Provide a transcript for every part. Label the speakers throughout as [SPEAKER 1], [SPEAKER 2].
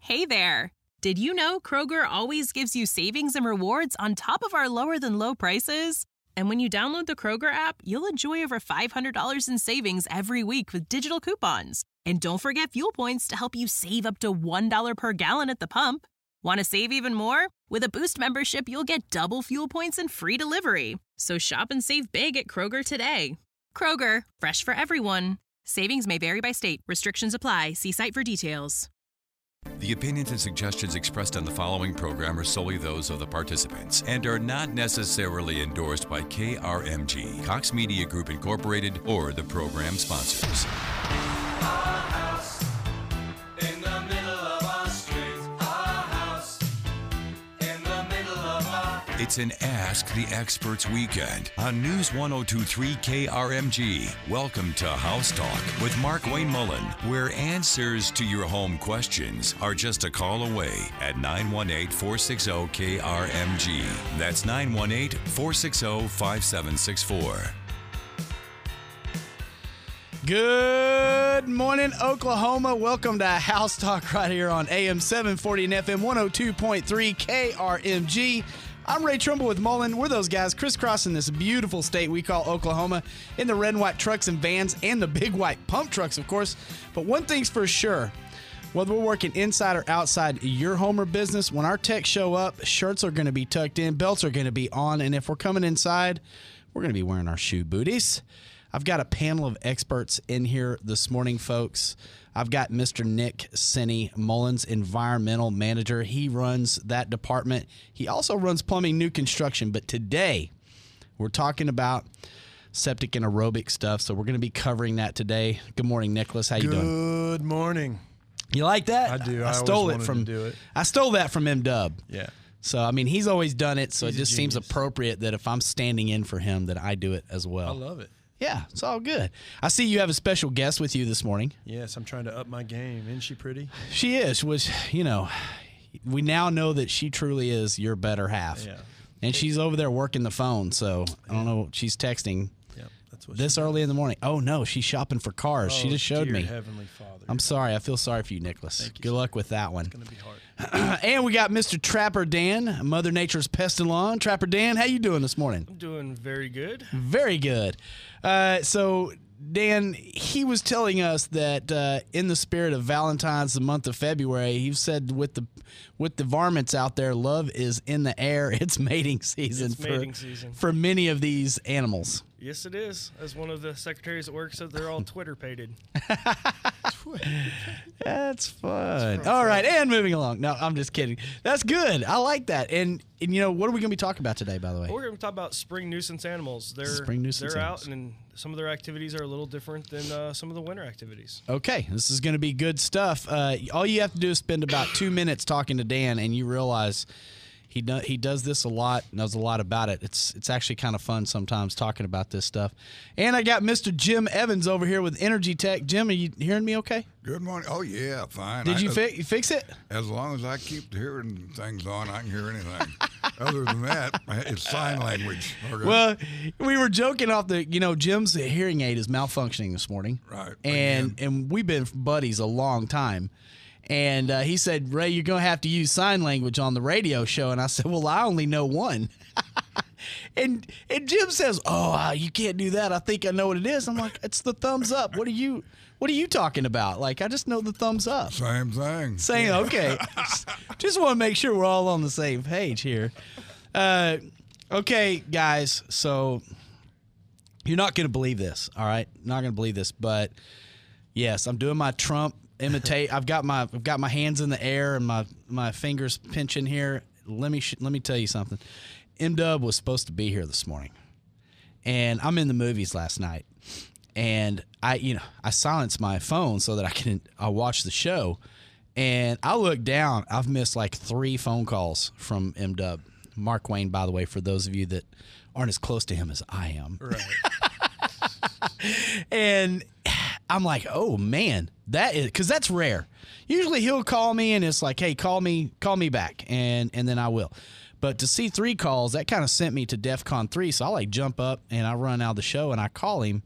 [SPEAKER 1] Hey there! Did you know Kroger always gives you savings and rewards on top of our lower-than-low prices? And when you download the Kroger app, you'll enjoy over $500 in savings every week with digital coupons. And don't forget fuel points to help you save up to $1 per gallon at the pump. Want to save even more? With a Boost membership, you'll get double fuel points and free delivery. So shop and save big at Kroger today. Kroger, fresh for everyone. Savings may vary by state. Restrictions apply. See site for details.
[SPEAKER 2] The opinions and suggestions expressed on the following program are solely those of the participants and are not necessarily endorsed by KRMG, Cox Media Group Incorporated, or the program sponsors. It's an Ask the Experts weekend on News 102.3 KRMG. Welcome to House Talk with Mark Wayne Mullen, where answers to your home questions are just a call away at 918-460-KRMG. That's 918-460-5764.
[SPEAKER 3] Good morning, Oklahoma. Welcome to House Talk right here on AM 740 and FM 102.3 KRMG. I'm Ray Trumbull with Mullen. We're those guys crisscrossing this beautiful state we call Oklahoma in the red and white trucks and vans and the big white pump trucks, of course. But one thing's for sure, whether we're working inside or outside your home or business, when our techs show up, shirts are going to be tucked in, belts are going to be on, and if we're coming inside, we're going to be wearing our shoe booties. I've got a panel of experts in here this morning, folks. I've got Mr. Nick Senny, Mullen's environmental manager. He runs that department. He also runs plumbing new construction. But today, we're talking about septic and aerobic stuff. So we're going to be covering that today. Good morning, Nicholas. How you doing?
[SPEAKER 4] Good morning.
[SPEAKER 3] You like that?
[SPEAKER 4] I do.
[SPEAKER 3] I stole it from. I stole that from M-Dub.
[SPEAKER 4] Yeah.
[SPEAKER 3] So I mean, he's always done it. So
[SPEAKER 4] He's
[SPEAKER 3] it just seems appropriate that if I'm standing in for him, that I do it as well.
[SPEAKER 4] I love it.
[SPEAKER 3] Yeah, it's all good. I see you have a special guest with you this morning.
[SPEAKER 4] Yes, I'm trying to up my game. Isn't she pretty?
[SPEAKER 3] She is. Which, you know, we now know that she truly is your better half.
[SPEAKER 4] Yeah.
[SPEAKER 3] And she's over there working the phone, so I don't know. She's texting
[SPEAKER 4] that's what
[SPEAKER 3] this early in the morning. Oh, no, she's shopping for cars. She just showed me.
[SPEAKER 4] Heavenly Father.
[SPEAKER 3] I'm sorry. I feel sorry for you, Nicholas.
[SPEAKER 4] Thank you,
[SPEAKER 3] Good luck with that one.
[SPEAKER 4] It's going to be hard.
[SPEAKER 3] And we got Mr. Trapper Dan, Mother Nature's pest and lawn. Trapper Dan, how you doing this morning?
[SPEAKER 5] I'm doing very good.
[SPEAKER 3] Very good. So, Dan, he was telling us that in the spirit of Valentine's, the month of February, he said with the varmints out there, love is in the air. It's mating season, for many of these animals.
[SPEAKER 5] Yes, it is. As one of the secretaries at work said, they're all Twitter-pated.
[SPEAKER 3] That's fun. All right, and moving along. No, I'm just kidding. That's good. I like that. And you know, what are we going to be talking about today, by the way?
[SPEAKER 5] Well, we're going to talk about spring nuisance animals. They're out, and some of their activities are a little different than some of the winter activities.
[SPEAKER 3] Okay, this is going to be good stuff. All you have to do is spend about 2 minutes talking to Dan, and you realize he does this a lot, knows a lot about it. It's actually kind of fun sometimes talking about this stuff. And I got Mr. Jim Evans over here with Energy Tech. Jim, are you hearing me okay?
[SPEAKER 6] Good morning. Oh, yeah, fine.
[SPEAKER 3] Did you fix it?
[SPEAKER 6] As long as I keep hearing things on, I can hear anything. Other than that, it's sign language. Okay.
[SPEAKER 3] Well, we were joking off Jim's hearing aid is malfunctioning this morning.
[SPEAKER 6] Right.
[SPEAKER 3] And we've been buddies a long time. And he said, Ray, you're going to have to use sign language on the radio show. And I said, well, I only know one. and Jim says, oh, you can't do that. I think I know what it is. I'm like, it's the thumbs up. What are you talking about? Like, I just know the thumbs up.
[SPEAKER 6] Same thing.
[SPEAKER 3] Saying, okay. Just want to make sure we're all on the same page here. Okay, guys. So you're not going to believe this. All right. Not going to believe this. But yes, I'm doing my Trump imitate. I've got my hands in the air and my fingers pinching here. Let me tell you something. M-Dub was supposed to be here this morning, and I'm in the movies last night, and I silenced my phone so that I'll watch the show, and I look down. I've missed like 3 phone calls from M-Dub. Mark Wayne, by the way, for those of you that aren't as close to him as I am.
[SPEAKER 4] Right.
[SPEAKER 3] And I'm like, oh man, because that's rare. Usually he'll call me and it's like, hey, call me back, and then I will. But to see 3 calls, that kind of sent me to DEFCON 3. So I like jump up and I run out of the show and I call him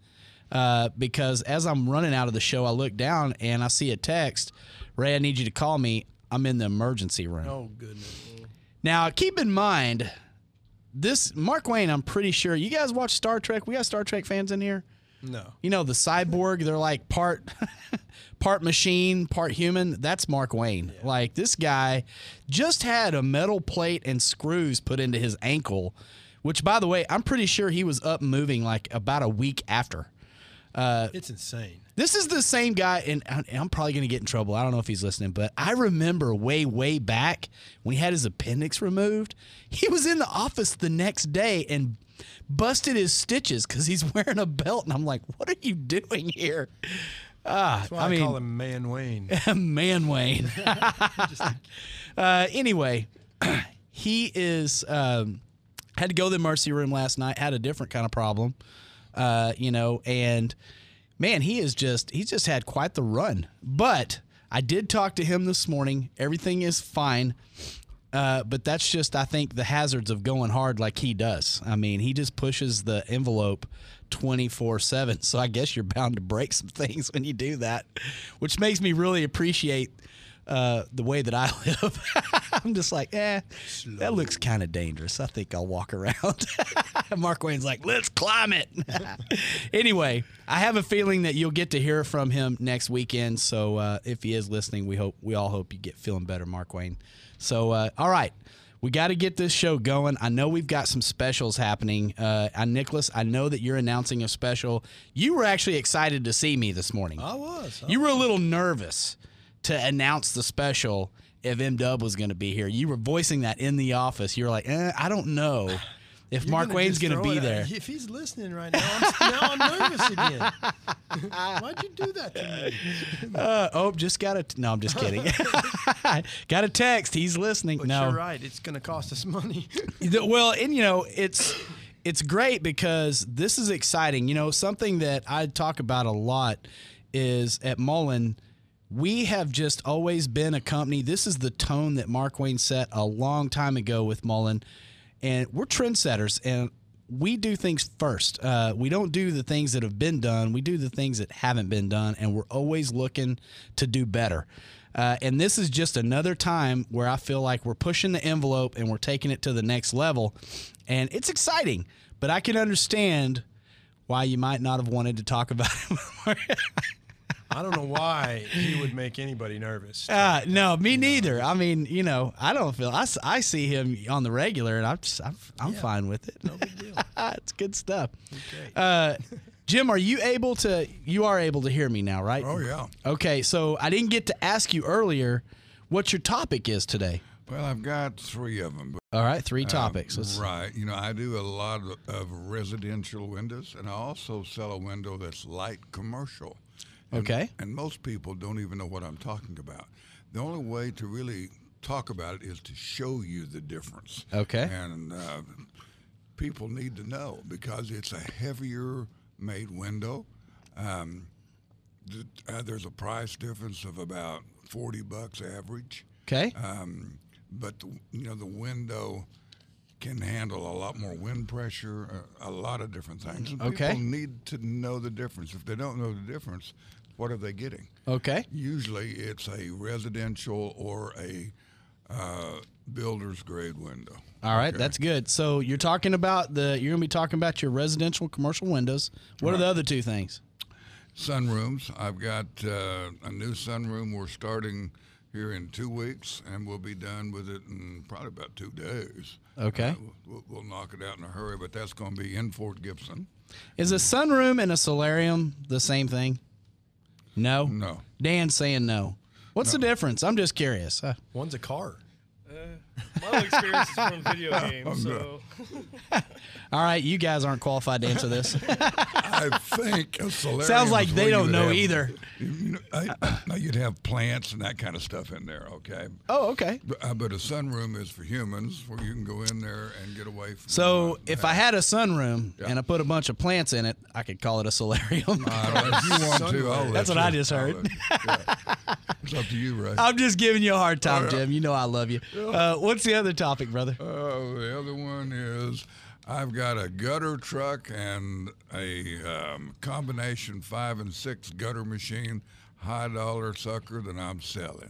[SPEAKER 3] because as I'm running out of the show, I look down and I see a text, Ray, I need you to call me. I'm in the emergency room.
[SPEAKER 4] Oh, goodness.
[SPEAKER 3] Now, keep in mind, this Mark Wayne, I'm pretty sure. You guys watch Star Trek? We got Star Trek fans in here?
[SPEAKER 4] No.
[SPEAKER 3] You know, the cyborg, they're like part machine, part human. That's Mark Wayne. Yeah. Like, this guy just had a metal plate and screws put into his ankle, which, by the way, I'm pretty sure he was up moving like about a week after.
[SPEAKER 4] It's insane.
[SPEAKER 3] This is the same guy, and I'm probably going to get in trouble. I don't know if he's listening, but I remember way back when he had his appendix removed, he was in the office the next day and busted his stitches because he's wearing a belt. And I'm like, what are you doing here?
[SPEAKER 4] That's why I call him Man Wayne.
[SPEAKER 3] Man Wayne. Anyway, he is had to go to the emergency room last night, had a different kind of problem, and man, he's just had quite the run. But I did talk to him this morning. Everything is fine. But that's just, I think, the hazards of going hard like he does. I mean, he just pushes the envelope 24/7. So I guess you're bound to break some things when you do that, which makes me really appreciate the way that I live. I'm just like, that looks kind of dangerous. I think I'll walk around. Mark Wayne's like, let's climb it. Anyway, I have a feeling that you'll get to hear from him next weekend. So if he is listening, we all hope you get feeling better, Mark Wayne. So, all right, we got to get this show going. I know we've got some specials happening. Nicholas, I know that you're announcing a special. You were actually excited to see me this morning.
[SPEAKER 4] I was.
[SPEAKER 3] You were a little nervous to announce the special if M-Dub was going to be here. You were voicing that in the office. You were like, I don't know if Mark Wayne's going to be there.
[SPEAKER 4] If he's listening right now, I'm nervous again. Why'd you do that to me?
[SPEAKER 3] Just got a no, I'm just kidding. Got a text. He's listening.
[SPEAKER 4] But
[SPEAKER 3] no,
[SPEAKER 4] you're right. It's going to cost us money.
[SPEAKER 3] Well, and it's great because this is exciting. Something that I talk about a lot is at Mullen, we have just always been a company. This is the tone that Mark Wayne set a long time ago with Mullen, and we're trendsetters, and we do things first. We don't do the things that have been done. We do the things that haven't been done, and we're always looking to do better. And this is just another time where I feel like we're pushing the envelope and we're taking it to the next level, and it's exciting. But I can understand why you might not have wanted to talk about it.
[SPEAKER 4] I don't know why he would make anybody nervous.
[SPEAKER 3] No, me neither. I mean, I don't feel. I see him on the regular, and I'm fine with it.
[SPEAKER 4] No big deal.
[SPEAKER 3] It's good stuff.
[SPEAKER 4] Okay.
[SPEAKER 3] Jim, are you able to hear me now, right?
[SPEAKER 6] Oh, yeah.
[SPEAKER 3] Okay, so I didn't get to ask you earlier what your topic is today.
[SPEAKER 6] Well, I've got 3 of them.
[SPEAKER 3] All right, 3 topics.
[SPEAKER 6] Right. I do a lot of residential windows, and I also sell a window that's light commercial.
[SPEAKER 3] Okay.
[SPEAKER 6] And most people don't even know what I'm talking about. The only way to really talk about it is to show you the difference.
[SPEAKER 3] Okay.
[SPEAKER 6] And people need to know because it's a heavier made window. There's a price difference of about $40 average.
[SPEAKER 3] Okay.
[SPEAKER 6] But the window can handle a lot more wind pressure, a lot of different things. And
[SPEAKER 3] Okay.
[SPEAKER 6] People need to know the difference. If they don't know the difference, what are they getting?
[SPEAKER 3] Okay.
[SPEAKER 6] Usually it's a residential or a builder's grade window.
[SPEAKER 3] All right, that's good. So you're going to be talking about your residential commercial windows. What are the other 2 things?
[SPEAKER 6] Sunrooms. I've got a new sunroom we're starting here in 2 weeks, and we'll be done with it in probably about 2 days.
[SPEAKER 3] Okay.
[SPEAKER 6] We'll knock it out in a hurry, but that's going to be in Fort Gibson.
[SPEAKER 3] Is a sunroom and a solarium the same thing? No?
[SPEAKER 6] No.
[SPEAKER 3] Dan's saying no. What's the difference? I'm just curious.
[SPEAKER 4] One's a car.
[SPEAKER 5] My only experience is from video games, so.
[SPEAKER 3] All right, you guys aren't qualified to answer this.
[SPEAKER 6] I think a solarium
[SPEAKER 3] Sounds like
[SPEAKER 6] is
[SPEAKER 3] they
[SPEAKER 6] where
[SPEAKER 3] don't
[SPEAKER 6] you would
[SPEAKER 3] know
[SPEAKER 6] have-
[SPEAKER 3] either.
[SPEAKER 6] You'd have plants and that kind of stuff in there, okay?
[SPEAKER 3] Oh, okay.
[SPEAKER 6] But a sunroom is for humans, where you can go in there and get away from.
[SPEAKER 3] So if I had a sunroom and I put a bunch of plants in it, I could call it a solarium.
[SPEAKER 6] if you want to, I'll let
[SPEAKER 3] That's what
[SPEAKER 6] you.
[SPEAKER 3] I just heard.
[SPEAKER 6] It's up to you, Ray.
[SPEAKER 3] I'm just giving you a hard time, Jim. You know I love you. What's the other topic, brother?
[SPEAKER 6] The other one is I've got a gutter truck and a combination 5 and 6 gutter machine, high dollar sucker that I'm selling.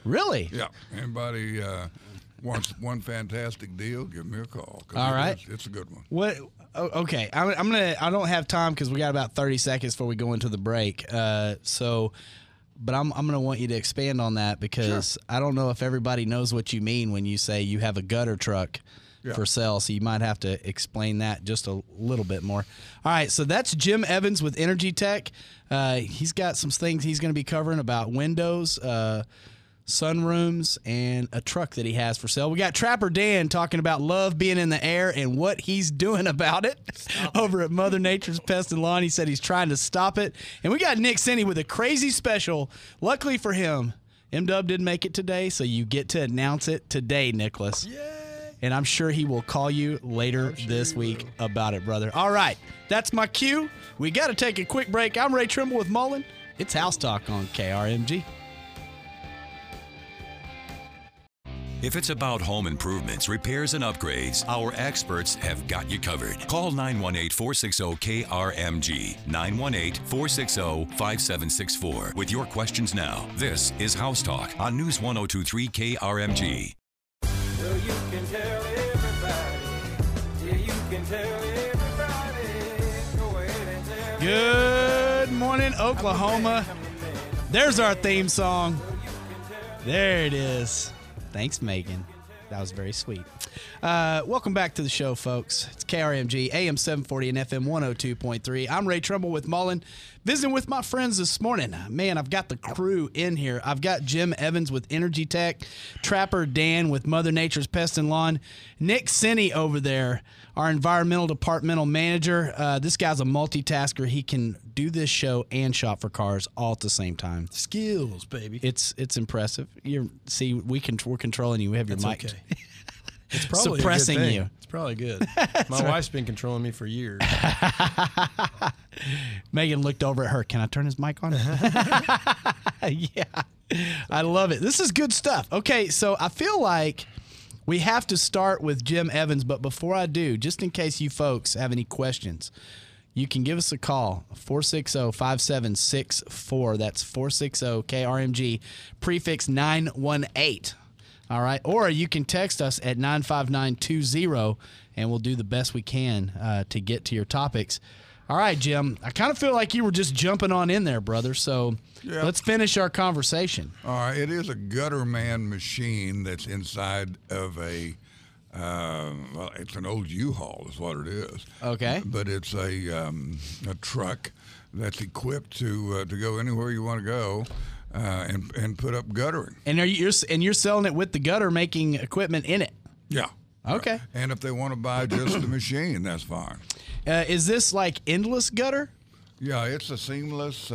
[SPEAKER 3] Really?
[SPEAKER 6] Yeah. Anybody wants one fantastic deal, give me a call.
[SPEAKER 3] All right.
[SPEAKER 6] It's a good one.
[SPEAKER 3] What? Okay. I don't have time because we got about 30 seconds before we go into the break. But I'm going to want you to expand on that because I don't know if everybody knows what you mean when you say you have a gutter truck for sale. So you might have to explain that just a little bit more. All right. So that's Jim Evans with Energy Tech. He's got some things he's going to be covering about windows, sunrooms, and a truck that he has for sale. We got Trapper Dan talking about love being in the air and what he's doing about it over at Mother Nature's Pest and Lawn. He said he's trying to stop it. And we got Nick Senni with a crazy special. Luckily for him, M-Dub didn't make it today, so you get to announce it today, Nicholas.
[SPEAKER 4] Yay!
[SPEAKER 3] And I'm sure he will call you later this week about it, brother. All right, that's my cue. We got to take a quick break. I'm Ray Trimble with Mullen. It's House Talk on KRMG.
[SPEAKER 2] If it's about home improvements, repairs, and upgrades, our experts have got you covered. Call 918-460-KRMG, 918-460-5764 with your questions now. This is House Talk on News 102.3 KRMG.
[SPEAKER 7] Well, you can tell everybody. Yeah, you can tell everybody. Go ahead and tell
[SPEAKER 3] Good morning, Oklahoma. There's our theme song. There it is. Thanks, Megan. That was very sweet. Welcome back to the show, folks. It's KRMG, AM 740 and FM 102.3. I'm Ray Trimble with Mullen, visiting with my friends this morning. Man, I've got the crew in here. I've got Jim Evans with Energy Tech, Trapper Dan with Mother Nature's Pest and Lawn, Nick Senni over there, our environmental departmental manager. This guy's a multitasker. He can do this show and shop for cars all at the same time.
[SPEAKER 4] Skills, baby.
[SPEAKER 3] It's impressive. We're controlling you. We have your mic.
[SPEAKER 4] Okay. It's probably
[SPEAKER 3] suppressing
[SPEAKER 4] a good thing.
[SPEAKER 3] you.
[SPEAKER 4] It's probably good. My wife's been controlling me for years.
[SPEAKER 3] Megan looked over at her. Can I turn his mic on? Yeah. I love it. This is good stuff. Okay, so I feel like we have to start with Jim Evans, but before I do, just in case you folks have any questions, you can give us a call, 460-5764. That's 460-KRMG, prefix 918. All right. Or you can text us at 95920, and we'll do the best we can to get to your topics. All right, Jim. I kind of feel like you were just jumping on in there, brother. So let's finish our conversation.
[SPEAKER 6] All right. It is a Gutterman machine that's inside of a, well, it's an old U-Haul is what it is.
[SPEAKER 3] Okay.
[SPEAKER 6] But it's a truck that's equipped to go anywhere you want to go. And put up guttering.
[SPEAKER 3] And you're selling it with the gutter making equipment in it?
[SPEAKER 6] Yeah.
[SPEAKER 3] Okay.
[SPEAKER 6] And if they want to buy just the machine, that's fine.
[SPEAKER 3] Is this like endless gutter?
[SPEAKER 6] Yeah, it's a seamless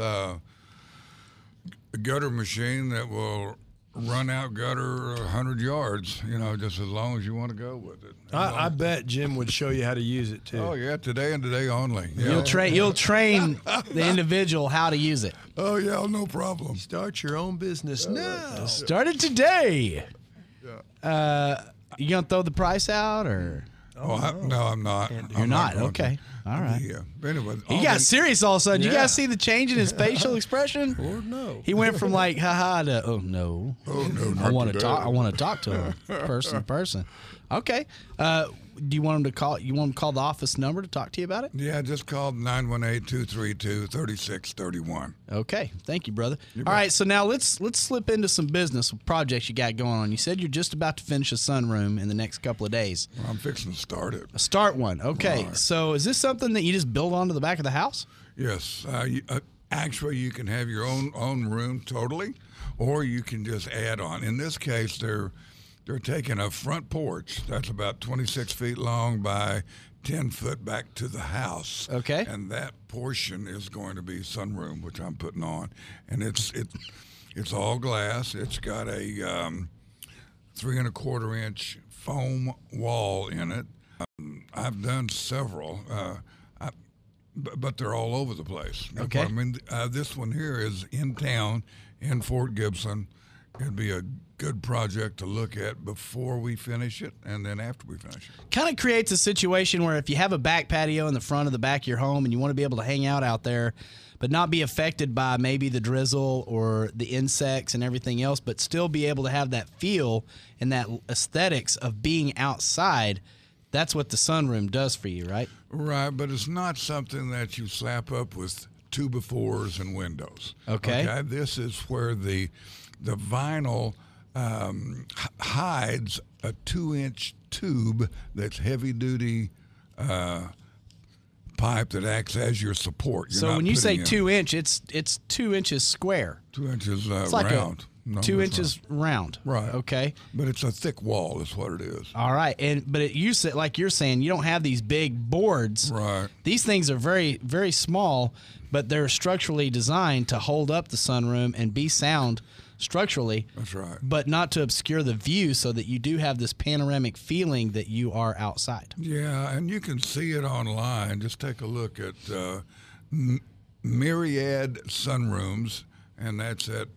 [SPEAKER 6] gutter machine that will run out gutter 100 yards, just as long as you want to go with it.
[SPEAKER 4] I bet Jim would show you how to use it, too.
[SPEAKER 6] Oh, yeah, today and today only. Yeah.
[SPEAKER 3] You'll train the individual how to use it.
[SPEAKER 6] Oh, yeah, no problem.
[SPEAKER 4] Start your own business now.
[SPEAKER 3] Start it today. Yeah. You going to throw the price out, or?
[SPEAKER 6] No, I'm not.
[SPEAKER 3] You're not? Okay. All right.
[SPEAKER 6] Yeah. Anyway,
[SPEAKER 3] he got serious all of a sudden. You guys see the change in his facial expression?
[SPEAKER 4] Or no.
[SPEAKER 3] He went from like haha to oh no.
[SPEAKER 6] Oh no.
[SPEAKER 3] I want to talk. I want to talk to him person to person. Okay. Do you want him to call? You want him to call the office number to talk to you about it?
[SPEAKER 6] Yeah, just call 918-232-3631.
[SPEAKER 3] Okay. Thank you, brother. All right. So now let's slip into some business projects you got going on. You said you're just about to finish a sunroom in the next couple of days.
[SPEAKER 6] Well, I'm fixing to start it.
[SPEAKER 3] Start one. Okay. Right. So is this something that you just build onto the back of the house?
[SPEAKER 6] Yes. Actually, you can have your own room totally, or you can just add on. In this case, they're taking a front porch that's about 26 feet long by 10 foot back to the house.
[SPEAKER 3] Okay.
[SPEAKER 6] And that portion is going to be sunroom, which I'm putting on. And it's all glass. It's got a 3¼ inch foam wall in it. I've done several, but they're all over the place.
[SPEAKER 3] Okay.
[SPEAKER 6] I mean, this one here is in town in Fort Gibson. It'd be a good project to look at before we finish it and then after we finish it.
[SPEAKER 3] Kind of creates a situation where if you have a back patio in the front of the back of your home and you want to be able to hang out there, but not be affected by maybe the drizzle or the insects and everything else, but still be able to have that feel and that aesthetics of being outside. That's what the sunroom does for you, right?
[SPEAKER 6] Right, but it's not something that you slap up with 2x4s and windows.
[SPEAKER 3] Okay.
[SPEAKER 6] This is where the vinyl hides a 2-inch tube that's heavy-duty pipe that acts as your support.
[SPEAKER 3] So when you say 2-inch, it's 2 inches square.
[SPEAKER 6] 2 inches
[SPEAKER 3] It's like
[SPEAKER 6] round. No,
[SPEAKER 3] 2
[SPEAKER 6] it's
[SPEAKER 3] inches round.
[SPEAKER 6] Right.
[SPEAKER 3] Okay.
[SPEAKER 6] But it's a thick wall is what it is.
[SPEAKER 3] All right. But you said, like you're saying, you don't have these big boards.
[SPEAKER 6] Right.
[SPEAKER 3] These things are very, very small, but they're structurally designed to hold up the sunroom and be sound structurally.
[SPEAKER 6] That's right.
[SPEAKER 3] But not to obscure the view, so that you do have this panoramic feeling that you are outside.
[SPEAKER 6] Yeah, and you can see it online. Just take a look at Myriad Sunrooms, and that's at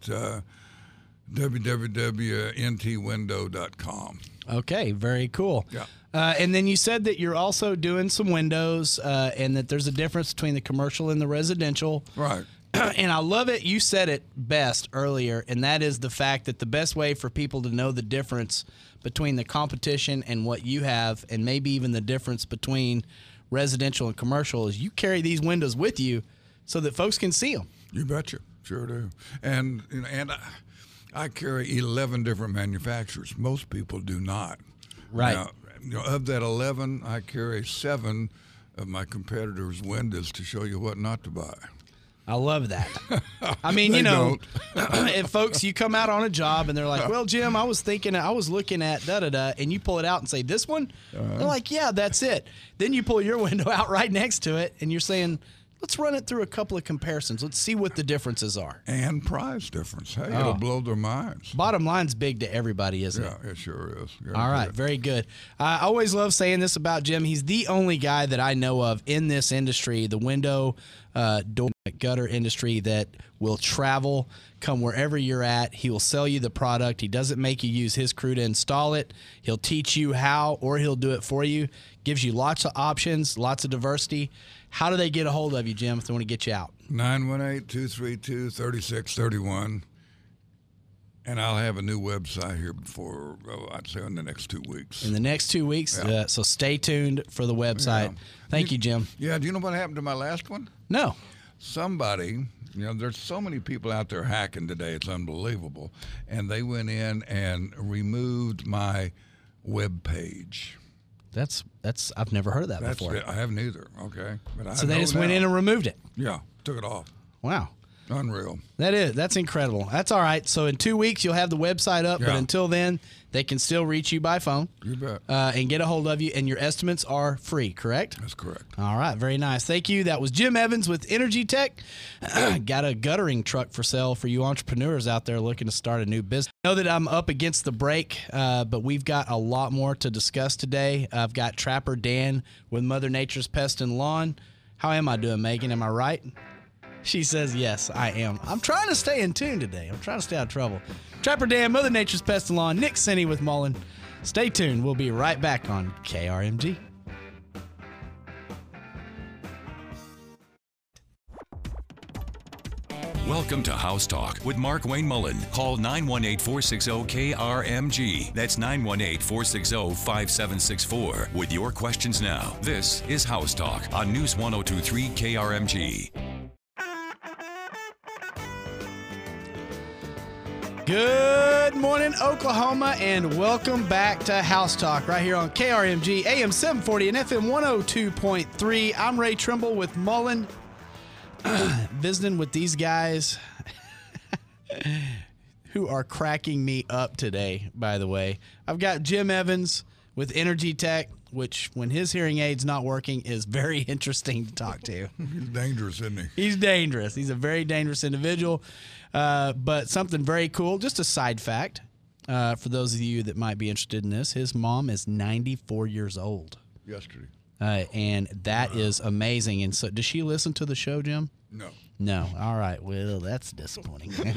[SPEAKER 6] www.ntwindow.com.
[SPEAKER 3] Okay, very cool.
[SPEAKER 6] Yeah.
[SPEAKER 3] And then you said that you're also doing some windows, and that there's a difference between the commercial and the residential.
[SPEAKER 6] Right.
[SPEAKER 3] And I love it. You said it best earlier, and that is the fact that the best way for people to know the difference between the competition and what you have, and maybe even the difference between residential and commercial, is you carry these windows with you so that folks can see them.
[SPEAKER 6] You betcha. Sure do. And I carry 11 different manufacturers. Most people do not.
[SPEAKER 3] Right.
[SPEAKER 6] Now, of that 11, I carry 7 of my competitors' windows to show you what not to buy.
[SPEAKER 3] I love that. I mean, if folks, you come out on a job and they're like, well, Jim, I was looking at da-da-da, and you pull it out and say, this one? They're like, yeah, that's it. Then you pull your window out right next to it, and you're saying, let's run it through a couple of comparisons. Let's see what the differences are.
[SPEAKER 6] And price difference. Hey, it'll blow their minds.
[SPEAKER 3] Bottom line's big to everybody, isn't it?
[SPEAKER 6] Yeah, it sure is.
[SPEAKER 3] All right, very good. I always love saying this about Jim. He's the only guy that I know of in this industry, the window, door, gutter industry, that will travel, come wherever you're at. He will sell you the product. He doesn't make you use his crew to install it. He'll teach you how, or he'll do it for you. Gives you lots of options, lots of diversity. How do they get a hold of you, Jim, if they want to get you out?
[SPEAKER 6] 918-232-3631. And I'll have a new website here before, I'd say, in the next 2 weeks.
[SPEAKER 3] In the next 2 weeks?
[SPEAKER 6] Yeah.
[SPEAKER 3] So stay tuned for the website. Yeah. Thank you, Jim.
[SPEAKER 6] Yeah, do you know what happened to my last one?
[SPEAKER 3] No.
[SPEAKER 6] Somebody, there's so many people out there hacking today, it's unbelievable. And they went in and removed my web page.
[SPEAKER 3] That's I've never heard of that before.
[SPEAKER 6] I haven't either. Okay, but
[SPEAKER 3] so they just went in and removed it.
[SPEAKER 6] Yeah, took it off.
[SPEAKER 3] Wow,
[SPEAKER 6] unreal.
[SPEAKER 3] That's incredible. That's all right. So in 2 weeks you'll have the website up, but until then they can still reach you by phone.
[SPEAKER 6] You bet.
[SPEAKER 3] And get a hold of you. And your estimates are free, correct?
[SPEAKER 6] That's correct.
[SPEAKER 3] All right, very nice. Thank you. That was Jim Evans with Energy Tech. Got a guttering truck for sale for you entrepreneurs out there looking to start a new business. I know that I'm up against the break, but we've got a lot more to discuss today. I've got Trapper Dan with Mother Nature's Pest and Lawn. How am I doing, Megan? Am I right? She says, yes, I am. I'm trying to stay in tune today. I'm trying to stay out of trouble. Trapper Dan, Mother Nature's Pest and Lawn, Nick Senny with Mullen. Stay tuned. We'll be right back on KRMG.
[SPEAKER 2] Welcome to House Talk with Mark Wayne Mullen. Call 918-460-KRMG. That's 918-460-5764 with your questions now. This is House Talk on News 102.3 KRMG.
[SPEAKER 3] Good morning, Oklahoma, and welcome back to House Talk right here on KRMG, AM 740 and FM 102.3. I'm Ray Trimble with Mullen, visiting with these guys who are cracking me up today, by the way. I've got Jim Evans with Energy Tech, which, when his hearing aid's not working, is very interesting to talk to.
[SPEAKER 6] He's dangerous, isn't he?
[SPEAKER 3] He's dangerous. He's a very dangerous individual. But something very cool, just a side fact, for those of you that might be interested in this, his mom is 94 years old.
[SPEAKER 6] Yesterday.
[SPEAKER 3] And that is amazing. And so, does she listen to the show, Jim?
[SPEAKER 6] No.
[SPEAKER 3] No. All right. Well, that's disappointing.
[SPEAKER 4] You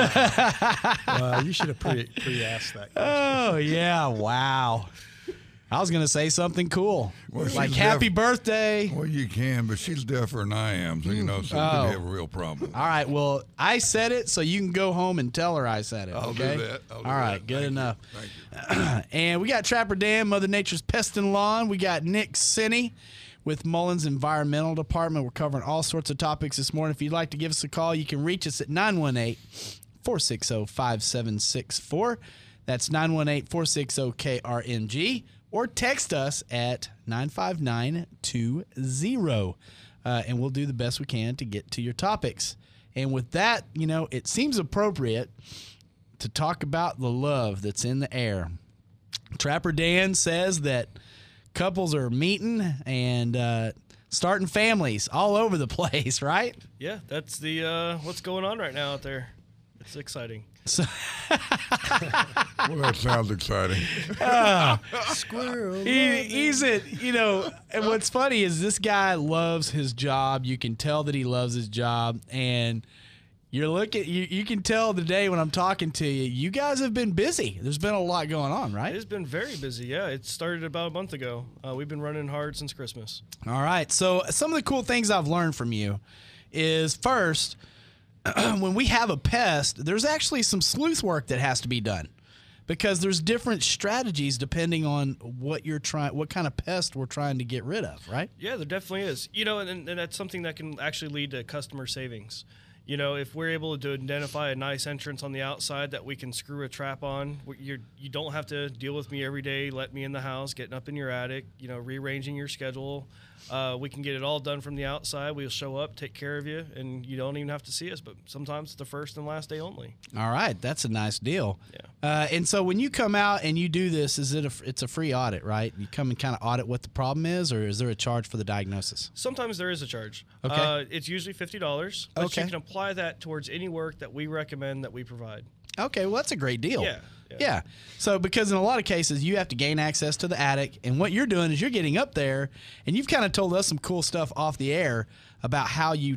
[SPEAKER 4] should have pre-asked that question.
[SPEAKER 3] Oh, yeah. Wow. I was going to say something cool,
[SPEAKER 6] Well,
[SPEAKER 3] like
[SPEAKER 6] she's
[SPEAKER 3] happy
[SPEAKER 6] deaf.
[SPEAKER 3] birthday.
[SPEAKER 6] Well, you can, but she's deafer than I am, so you know, so we could have a real problem.
[SPEAKER 3] All right, well, I said it, so you can go home and tell her I said it.
[SPEAKER 6] I'll do
[SPEAKER 3] okay?
[SPEAKER 6] that. I'll do
[SPEAKER 3] All right,
[SPEAKER 6] that.
[SPEAKER 3] good
[SPEAKER 6] Thank
[SPEAKER 3] enough.
[SPEAKER 6] you. Thank you.
[SPEAKER 3] And we got Trapper Dan, Mother Nature's Pest and Lawn. We got Nick Sinney with Mullins Environmental Department. We're covering all sorts of topics this morning. If you'd like to give us a call, you can reach us at 918-460-5764. That's 918-460-KRMG. Or text us at 95920. And we'll do the best we can to get to your topics. And with that, you know, it seems appropriate to talk about the love that's in the air. Trapper Dan says that couples are meeting and starting families all over the place, right?
[SPEAKER 5] Yeah, that's the what's going on right now out there. It's exciting.
[SPEAKER 3] So,
[SPEAKER 6] Well, that sounds exciting.
[SPEAKER 4] Squirrel.
[SPEAKER 3] he's it, you know, and what's funny is this guy loves his job. You can tell that he loves his job. And you're looking, you can tell today when I'm talking to you, you guys have been busy. There's been a lot going on, right?
[SPEAKER 5] It's been very busy. Yeah, it started about a month ago. We've been running hard since Christmas.
[SPEAKER 3] All right. So some of the cool things I've learned from you is first, when we have a pest, there's actually some sleuth work that has to be done because there's different strategies depending on what kind of pest we're trying to get rid of, right?
[SPEAKER 5] Yeah, there definitely is. You know, and that's something that can actually lead to customer savings. You know, if we're able to identify a nice entrance on the outside that we can screw a trap on, you don't have to deal with me every day, let me in the house, getting up in your attic, you know, rearranging your schedule. We can get it all done from the outside. We'll show up, take care of you, and you don't even have to see us. But sometimes it's the first and last day only.
[SPEAKER 3] All right, that's a nice deal.
[SPEAKER 5] Yeah.
[SPEAKER 3] And so when you come out and you do this, it's a free audit, right? You come and kind of audit what the problem is, or is there a charge for the diagnosis?
[SPEAKER 5] Sometimes there is a charge.
[SPEAKER 3] Okay.
[SPEAKER 5] It's usually $50, but
[SPEAKER 3] Okay.
[SPEAKER 5] you can apply that towards any work that we recommend that we provide.
[SPEAKER 3] Okay, well, that's a great deal.
[SPEAKER 5] Yeah.
[SPEAKER 3] Yeah. So because in a lot of cases, you have to gain access to the attic. And what you're doing is you're getting up there, and you've kind of told us some cool stuff off the air about how you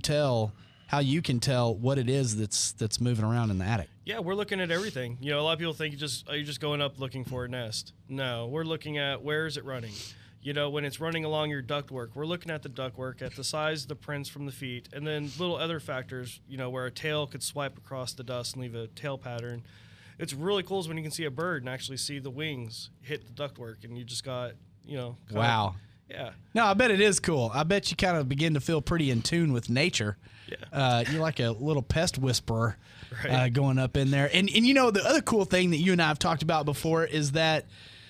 [SPEAKER 3] can tell what it is that's moving around in the attic.
[SPEAKER 5] Yeah, we're looking at everything. You know, a lot of people think you're just going up looking for a nest. No, we're looking at where is it running. You know, when it's running along your ductwork, we're looking at the ductwork, at the size of the prints from the feet, and then little other factors, you know, where a tail could swipe across the dust and leave a tail pattern. It's really cool is when you can see a bird and actually see the wings hit the ductwork, and you just got, you know.
[SPEAKER 3] Wow.
[SPEAKER 5] Yeah.
[SPEAKER 3] No, I bet it is cool. I bet you kind of begin to feel pretty in tune with nature.
[SPEAKER 5] Yeah.
[SPEAKER 3] You're like a little pest whisperer
[SPEAKER 5] Right.
[SPEAKER 3] going up in there. And you know, the other cool thing that you and I have talked about before is that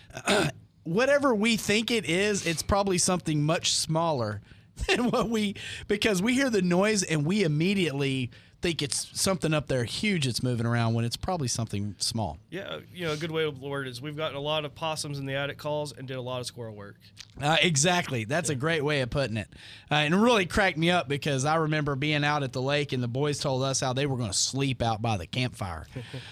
[SPEAKER 3] whatever we think it is, it's probably something much smaller than because we hear the noise and we immediately think it's something up there huge that's moving around when it's probably something small.
[SPEAKER 5] Yeah, you know, a good way to word it is we've gotten a lot of possums in the attic calls and did a lot of squirrel work.
[SPEAKER 3] Exactly. That's a great way of putting it. And it really cracked me up because I remember being out at the lake and the boys told us how they were going to sleep out by the campfire.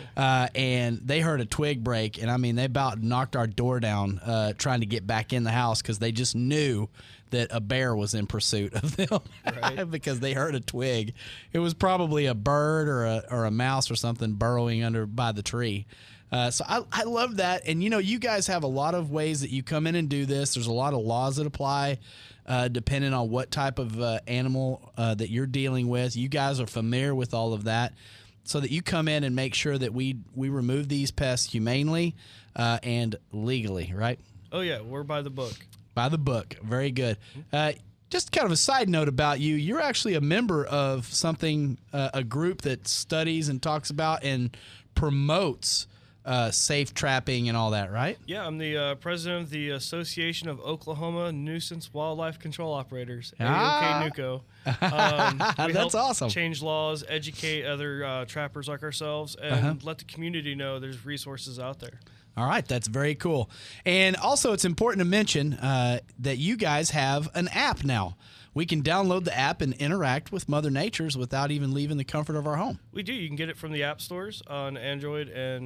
[SPEAKER 3] And they heard a twig break. And, I mean, they about knocked our door down trying to get back in the house because they just knew that a bear was in pursuit of them
[SPEAKER 5] Right.
[SPEAKER 3] because they heard a twig. It was probably a bird or a mouse or something burrowing under by the tree. So I love that. And, you know, you guys have a lot of ways that you come in and do this. There's a lot of laws that apply depending on what type of animal that you're dealing with. You guys are familiar with all of that so that you come in and make sure that we remove these pests humanely and legally, right?
[SPEAKER 5] Oh, yeah, we're by the book.
[SPEAKER 3] By the book. Very good. Just kind of a side note about you. You're actually a member of something, a group that studies and talks about and promotes safe trapping and all that, right?
[SPEAKER 5] Yeah, I'm the president of the Association of Oklahoma Nuisance Wildlife Control Operators, AOK NUCO.
[SPEAKER 3] That's awesome.
[SPEAKER 5] Change laws, educate other trappers like ourselves, and let the community know there's resources out there.
[SPEAKER 3] All right, that's very cool. And also, it's important to mention that you guys have an app now. We can download the app and interact with Mother Nature's without even leaving the comfort of our home.
[SPEAKER 5] We do. You can get it from the app stores on Android and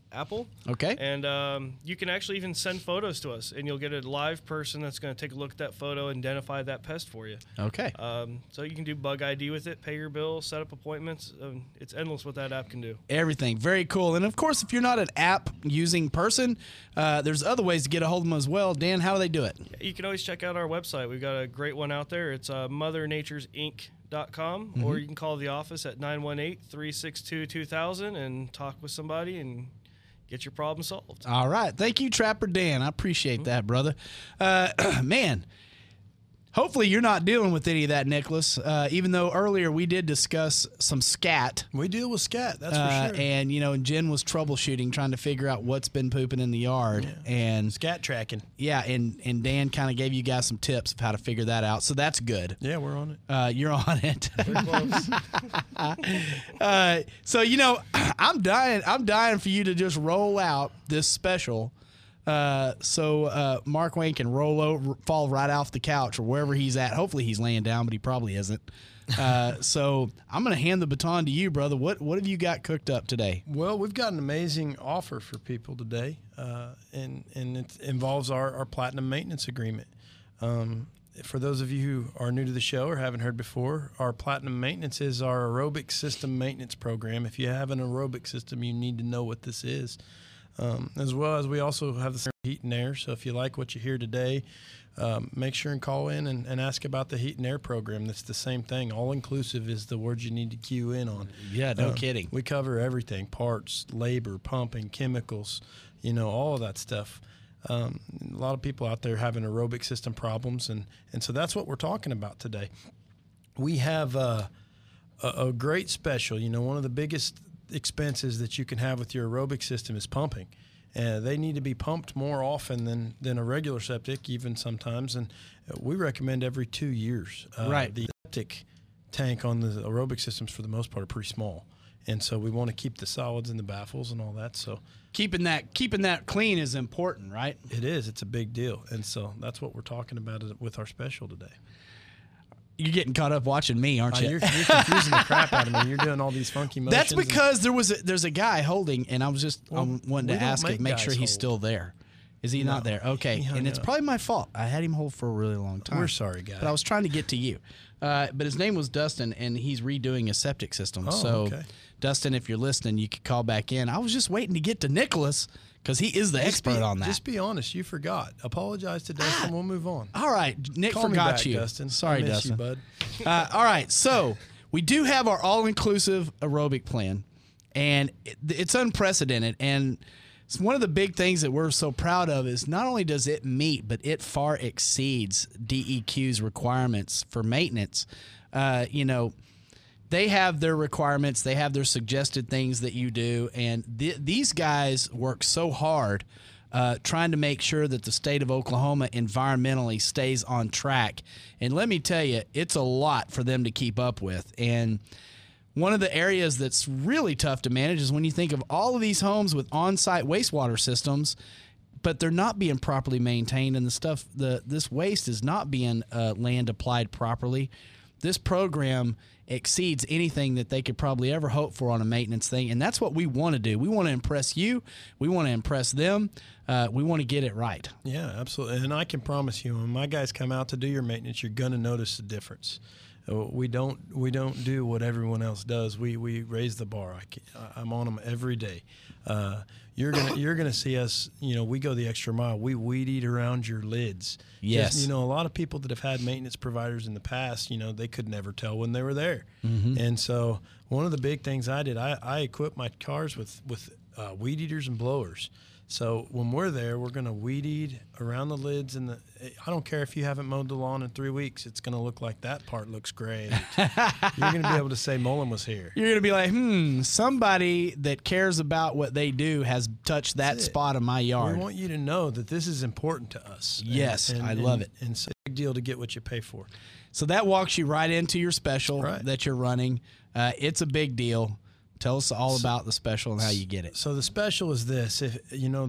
[SPEAKER 5] Apple.
[SPEAKER 3] Okay.
[SPEAKER 5] And you can actually even send photos to us, and you'll get a live person that's going to take a look at that photo and identify that pest for you.
[SPEAKER 3] Okay.
[SPEAKER 5] So you can do bug ID with it, pay your bill, set up appointments. It's endless what that app can do.
[SPEAKER 3] Everything. Very cool. And, of course, if you're not an app-using person, there's other ways to get a hold of them as well. Dan, how do they do it?
[SPEAKER 5] You can always check out our website. We've got a great one out there. It's mothernaturesinc.com, or you can call the office at 918-362-2000 and talk with somebody and get your problem solved.
[SPEAKER 3] All right. Thank you, Trapper Dan. I appreciate that, brother. Man, hopefully you're not dealing with any of that, Nicholas, even though earlier we did discuss some scat.
[SPEAKER 4] We deal with scat, that's for sure.
[SPEAKER 3] And, and Jen was troubleshooting, trying to figure out what's been pooping in the yard.
[SPEAKER 4] Yeah.
[SPEAKER 3] And
[SPEAKER 4] Scat tracking.
[SPEAKER 3] yeah, and Dan kind of gave you guys some tips of how to figure that out. So that's good.
[SPEAKER 4] Yeah, we're on it.
[SPEAKER 3] You're on it.
[SPEAKER 5] We're close.
[SPEAKER 3] So I'm dying for you to just roll out this special, so Mark Wayne can fall right off the couch or wherever he's at. Hopefully he's laying down, but he probably isn't. So I'm going to hand the baton to you, brother. What have you got cooked up today?
[SPEAKER 4] Well, we've got an amazing offer for people today, and it involves our Platinum Maintenance Agreement. For those of you who are new to the show or haven't heard before, our Platinum Maintenance is our aerobic system maintenance program. If you have an aerobic system, you need to know what this is. As well as we also have the heat and air. So if you like what you hear today, make sure and call in and ask about the heat and air program. That's the same thing. All inclusive is the word you need to cue in on.
[SPEAKER 3] Yeah, no kidding.
[SPEAKER 4] We cover everything: parts, labor, pumping, chemicals, all of that stuff. A lot of people out there having aerobic system problems, and so that's what we're talking about today. We have a great special. One of the biggest expenses that you can have with your aerobic system is pumping. They need to be pumped more often than a regular septic, even sometimes, and we recommend every 2 years.
[SPEAKER 3] Right.
[SPEAKER 4] The septic tank on the aerobic systems, for the most part, are pretty small, and so we want to keep the solids in the baffles and all that. So
[SPEAKER 3] keeping that clean is important, right?
[SPEAKER 4] it is. It's a big deal, and so that's what we're talking about with our special today.
[SPEAKER 3] You're getting caught up watching me, aren't you?
[SPEAKER 4] You're confusing the crap out of me. You're doing all these funky motions.
[SPEAKER 3] That's because there's a guy holding, and I was just wanting
[SPEAKER 4] we
[SPEAKER 3] to
[SPEAKER 4] don't
[SPEAKER 3] ask him, make sure
[SPEAKER 4] guys
[SPEAKER 3] he's
[SPEAKER 4] hold.
[SPEAKER 3] still there. Is he not there? Okay,
[SPEAKER 4] he hung
[SPEAKER 3] and it's
[SPEAKER 4] up.
[SPEAKER 3] probably my fault. I had him hold for a really long time.
[SPEAKER 4] We're sorry, guy.
[SPEAKER 3] But I was trying to get to you. But his name was Dustin, and he's redoing a septic system.
[SPEAKER 4] Oh,
[SPEAKER 3] so,
[SPEAKER 4] okay.
[SPEAKER 3] Dustin, if you're listening, you could call back in. I was just waiting to get to Nicholas because he is the expert on that.
[SPEAKER 4] Just be honest. You forgot. Apologize to Dustin. We'll move on.
[SPEAKER 3] All right, Nick
[SPEAKER 4] Call me
[SPEAKER 3] forgot
[SPEAKER 4] back,
[SPEAKER 3] you.
[SPEAKER 4] Dustin.
[SPEAKER 3] Sorry,
[SPEAKER 4] I miss
[SPEAKER 3] Dustin.
[SPEAKER 4] you, bud.
[SPEAKER 3] All right, so we do have our all-inclusive aerobic plan, and it's unprecedented. And it's one of the big things that we're so proud of is not only does it meet, but it far exceeds DEQ's requirements for maintenance. They have their requirements. They have their suggested things that you do, and these guys work so hard trying to make sure that the state of Oklahoma environmentally stays on track. And let me tell you, it's a lot for them to keep up with. And one of the areas that's really tough to manage is when you think of all of these homes with on-site wastewater systems, but they're not being properly maintained, and this waste is not being land applied properly. This program exceeds anything that they could probably ever hope for on a maintenance thing, and that's what we want to do. We want to impress you. We want to impress them. We want to get it right.
[SPEAKER 4] Yeah, absolutely. And I can promise you, when my guys come out to do your maintenance, you're going to notice the difference. We don't do what everyone else does. We raise the bar. I'm on them every day. You're gonna see us. We go the extra mile. We weed eat around your lids.
[SPEAKER 3] Yes.
[SPEAKER 4] Just, a lot of people that have had maintenance providers in the past, they could never tell when they were there.
[SPEAKER 3] Mm-hmm.
[SPEAKER 4] And so one of the big things I did, I equipped my cars with weed eaters and blowers. So when we're there, we're going to weed eat around the lids. I don't care if you haven't mowed the lawn in 3 weeks. It's going to look like that part looks great. You're going to be able to say Mullen was here.
[SPEAKER 3] You're going to be like, somebody that cares about what they do has touched that spot in my yard.
[SPEAKER 4] We want you to know that this is important to us.
[SPEAKER 3] Yes, I love it.
[SPEAKER 4] And it's a big deal to get what you pay for.
[SPEAKER 3] So that walks you right into your special that you're running. It's a big deal. Tell us all about the special and how you get it.
[SPEAKER 4] So the special is this: if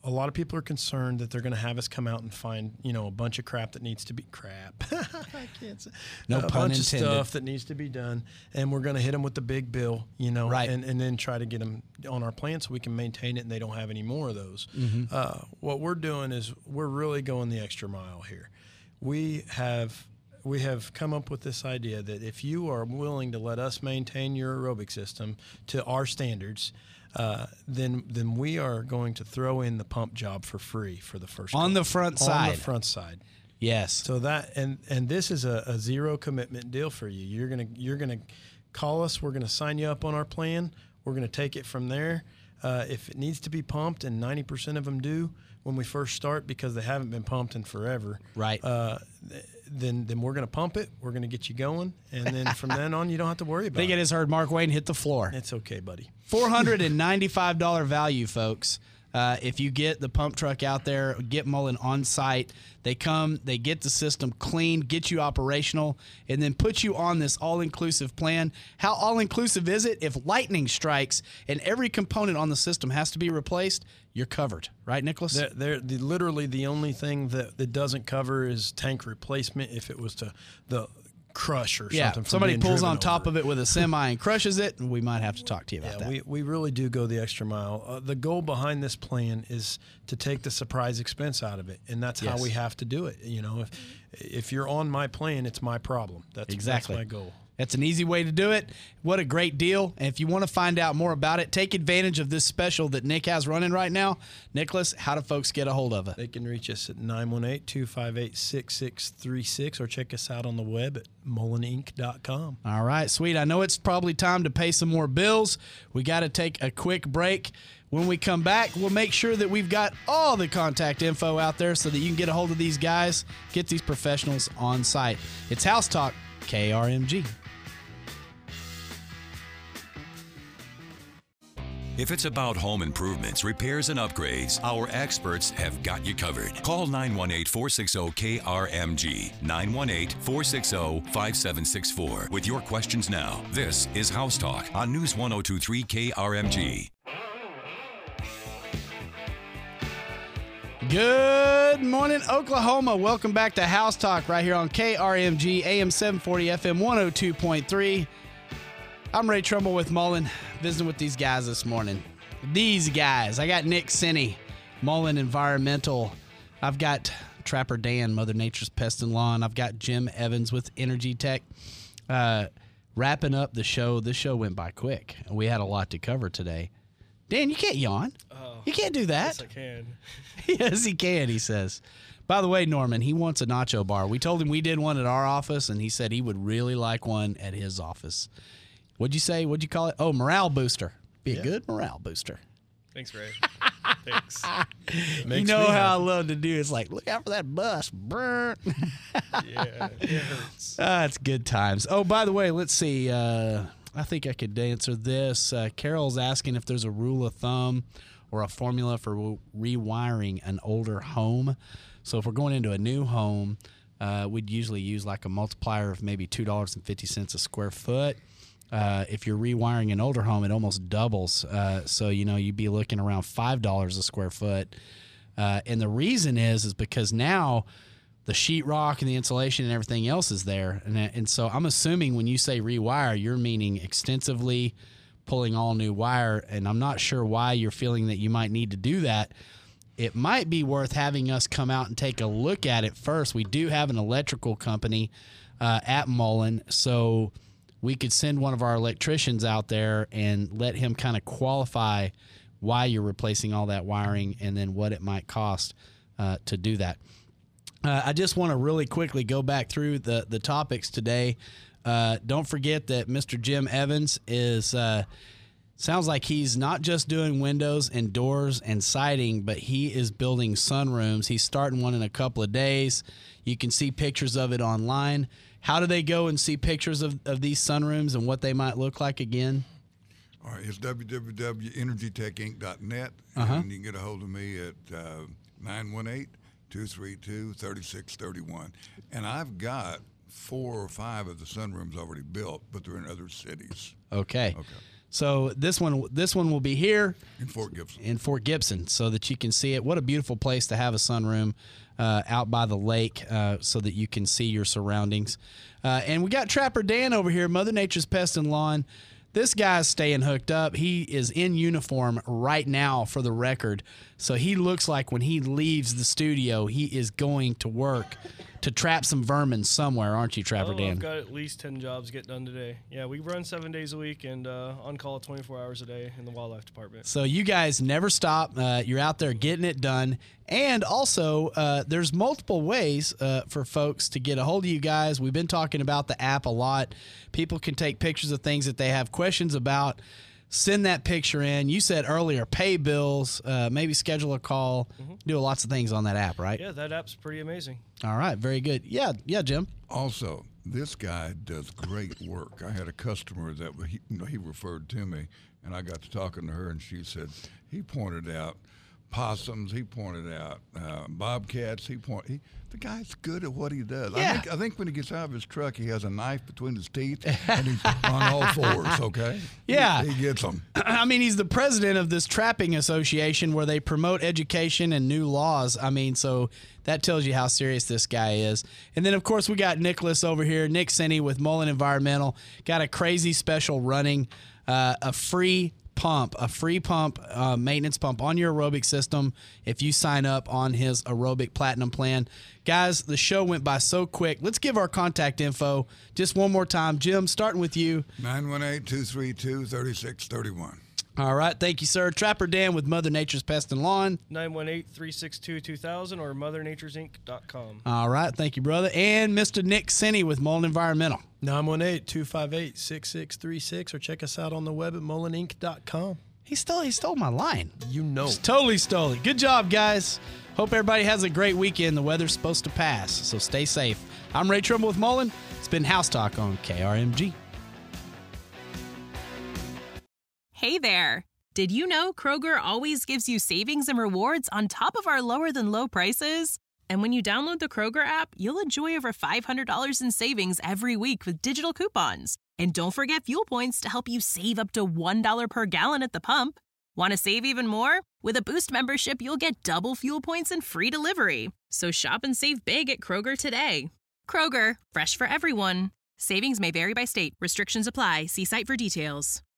[SPEAKER 4] a lot of people are concerned that they're going to have us come out and find, a bunch of crap that needs to be I can't say.
[SPEAKER 3] No
[SPEAKER 4] a
[SPEAKER 3] pun
[SPEAKER 4] bunch
[SPEAKER 3] intended.
[SPEAKER 4] of stuff that needs to be done, and we're going to hit them with the big bill,
[SPEAKER 3] Right.
[SPEAKER 4] and then try to get them on our plan so we can maintain it and they don't have any more of those. What we're doing is we're really going the extra mile here. We have come up with this idea that if you are willing to let us maintain your aerobic system to our standards, then we are going to throw in the pump job for free for the first
[SPEAKER 3] On
[SPEAKER 4] time.
[SPEAKER 3] the front side.
[SPEAKER 4] On the front side.
[SPEAKER 3] Yes.
[SPEAKER 4] So that and this is a zero commitment deal for you. You're gonna call us. We're gonna sign you up on our plan. We're gonna take it from there. If it needs to be pumped, and 90% of them do when we first start because they haven't been pumped in forever.
[SPEAKER 3] Right.
[SPEAKER 4] Then we're gonna pump it. We're gonna get you going, and then from then on, you don't have to worry
[SPEAKER 3] I
[SPEAKER 4] about
[SPEAKER 3] think
[SPEAKER 4] it.
[SPEAKER 3] it has heard Mark Wayne hit the floor.
[SPEAKER 4] It's okay, buddy.
[SPEAKER 3] $495 value, folks. If you get the pump truck out there, get Mullen on site. They come, they get the system clean, get you operational, and then put you on this all-inclusive plan. How all-inclusive is it? If lightning strikes and every component on the system has to be replaced, you're covered. Right, Nicholas?
[SPEAKER 4] Literally the only thing that doesn't cover is tank replacement if it was to the crush or
[SPEAKER 3] Yeah,
[SPEAKER 4] something.
[SPEAKER 3] somebody pulls on top of it with a semi and crushes it, and we might have to talk to you about that.
[SPEAKER 4] We really do go the extra mile. The goal behind this plan is to take the surprise expense out of it, and that's how we have to do it. If you're on my plan, it's my problem. That's my goal.
[SPEAKER 3] That's an easy way to do it. What a great deal. And if you want to find out more about it, take advantage of this special that Nick has running right now. Nicholas, how do folks get a hold of it?
[SPEAKER 4] They can reach us at 918-258-6636 or check us out on the web at mulleninc.com.
[SPEAKER 3] All right, sweet. I know it's probably time to pay some more bills. We got to take a quick break. When we come back, we'll make sure that we've got all the contact info out there so that you can get a hold of these guys, get these professionals on site. It's House Talk, KRMG.
[SPEAKER 2] If it's about home improvements, repairs, and upgrades, our experts have got you covered. Call 918-460-KRMG, 918-460-5764 with your questions now. This is House Talk on News 102.3 KRMG.
[SPEAKER 3] Good morning, Oklahoma. Welcome back to House Talk right here on KRMG, AM 740, FM 102.3. I'm Ray Trumbull with Mullen, visiting with these guys this morning. These guys. I got Nick Sinney, Mullen Environmental. I've got Trapper Dan, Mother Nature's Pest and Lawn. I've got Jim Evans with Energy Tech. Wrapping up the show. This show went by quick. We had a lot to cover today. Dan, you can't yawn. You can't do that.
[SPEAKER 5] Yes, I can.
[SPEAKER 3] Yes, he can, he says. By the way, Norman, he wants a nacho bar. We told him we did one at our office, and he said he would really like one at his office. What'd you say? What'd you call it? Oh, morale booster. Be a good morale booster.
[SPEAKER 5] Thanks, Ray. Thanks.
[SPEAKER 3] You know how I love to do. It's like, look out for that bus. Brr.
[SPEAKER 5] Yeah, it hurts.
[SPEAKER 3] It's good times. Oh, by the way, let's see. I think I could answer this. Carol's asking if there's a rule of thumb or a formula for rewiring an older home. So if we're going into a new home, we'd usually use like a multiplier of maybe $2.50 a square foot. If you're rewiring an older home, it almost doubles. So, you'd be looking around $5 a square foot. And the reason is because now the sheetrock and the insulation and everything else is there. And so I'm assuming when you say rewire, you're meaning extensively pulling all new wire. And I'm not sure why you're feeling that you might need to do that. It might be worth having us come out and take a look at it first. We do have an electrical company at Mullen, so we could send one of our electricians out there and let him kind of qualify why you're replacing all that wiring and then what it might cost to do that. I just want to really quickly go back through the topics today. Don't forget that Mr. Jim Evans is sounds like he's not just doing windows and doors and siding, but he is building sunrooms. He's starting one in a couple of days. You can see pictures of it online. How do they go and see pictures of these sunrooms and what they might look like again?
[SPEAKER 6] All right, it's www.energytechinc.net, and you can get a hold of me at 918-232-3631. And I've got 4 or 5 of the sunrooms already built, but they're in other cities.
[SPEAKER 3] Okay. So this one will be here
[SPEAKER 6] In Fort Gibson.
[SPEAKER 3] in Fort Gibson, so that you can see it. What a beautiful place to have a sunroom out by the lake, so that you can see your surroundings. And we got Trapper Dan over here, Mother Nature's Pest and Lawn. This guy's staying hooked up. He is in uniform right now, for the record. So he looks like when he leaves the studio, he is going to work to trap some vermin somewhere, aren't you, Trapper Dan?
[SPEAKER 5] I've got at least 10 jobs get done today. Yeah, we run 7 days a week and on call 24 hours a day in the wildlife department.
[SPEAKER 3] So you guys never stop. You're out there getting it done. And also, there's multiple ways for folks to get a hold of you guys. We've been talking about the app a lot. People can take pictures of things that they have questions about. Send that picture in. You said earlier, pay bills, maybe schedule a call, do lots of things on that app, right?
[SPEAKER 5] Yeah, that app's pretty amazing.
[SPEAKER 3] All right, very good. Yeah, Jim.
[SPEAKER 6] Also, this guy does great work. I had a customer that he referred to me, and I got to talking to her, and she said he pointed out possums. He pointed out bobcats. The guy's good at what he does.
[SPEAKER 3] Yeah.
[SPEAKER 6] I think when he gets out of his truck, he has a knife between his teeth, and he's on all fours. Okay.
[SPEAKER 3] Yeah.
[SPEAKER 6] He gets them.
[SPEAKER 3] I mean, he's the president of this trapping association where they promote education and new laws. I mean, so that tells you how serious this guy is. And then, of course, we got Nicholas over here, Nick Senny with Mullen Environmental. Got a crazy special running, a free pump maintenance pump on your aerobic system if you sign up on his Aerobic Platinum plan. Guys, the show went by so quick. Let's give our contact info just one more time. Jim, starting with you.
[SPEAKER 6] 918-232-3631.
[SPEAKER 3] All right. Thank you, sir. Trapper Dan with Mother Nature's Pest and Lawn.
[SPEAKER 5] 918-362-2000 or mothernaturesinc.com.
[SPEAKER 3] All right. Thank you, brother. And Mr. Nick Senny with Mullen Environmental.
[SPEAKER 4] 918-258-6636 or check us out on the web at mulleninc.com.
[SPEAKER 3] He stole my line.
[SPEAKER 4] You know.
[SPEAKER 3] Just totally stole it. Good job, guys. Hope everybody has a great weekend. The weather's supposed to pass, so stay safe. I'm Ray Trimble with Mullen. It's been House Talk on KRMG.
[SPEAKER 1] Hey there. Did you know Kroger always gives you savings and rewards on top of our lower than low prices? And when you download the Kroger app, you'll enjoy over $500 in savings every week with digital coupons. And don't forget fuel points to help you save up to $1 per gallon at the pump. Want to save even more? With a Boost membership, you'll get double fuel points and free delivery. So shop and save big at Kroger today. Kroger, fresh for everyone. Savings may vary by state. Restrictions apply. See site for details.